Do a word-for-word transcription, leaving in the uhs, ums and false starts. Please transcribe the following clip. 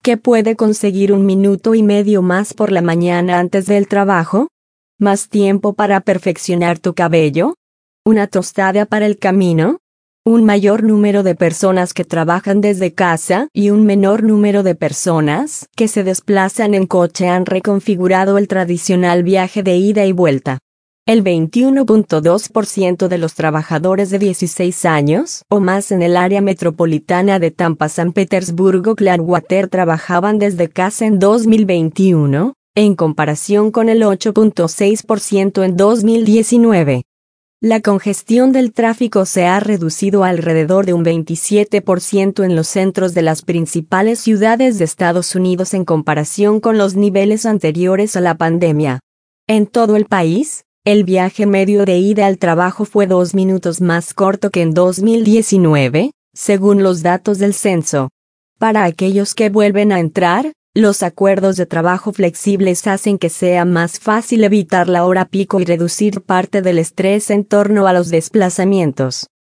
que puede conseguir un minuto y medio más por la mañana antes del trabajo? ¿Más tiempo para perfeccionar tu cabello? ¿Una tostada para el camino? Un mayor número de personas que trabajan desde casa y un menor número de personas que se desplazan en coche han reconfigurado el tradicional viaje de ida y vuelta. El veintiuno punto dos por ciento de los trabajadores de dieciséis años o más en el área metropolitana de Tampa-San Petersburgo-Clearwater trabajaban desde casa en dos mil veintiuno, en comparación con el ocho punto seis por ciento en dos mil diecinueve. La congestión del tráfico se ha reducido a alrededor de un veintisiete por ciento en los centros de las principales ciudades de Estados Unidos en comparación con los niveles anteriores a la pandemia. En todo el país, el viaje medio de ida al trabajo fue dos minutos más corto que en dos mil diecinueve, según los datos del censo. Para aquellos que vuelven a entrar, los acuerdos de trabajo flexibles hacen que sea más fácil evitar la hora pico y reducir parte del estrés en torno a los desplazamientos.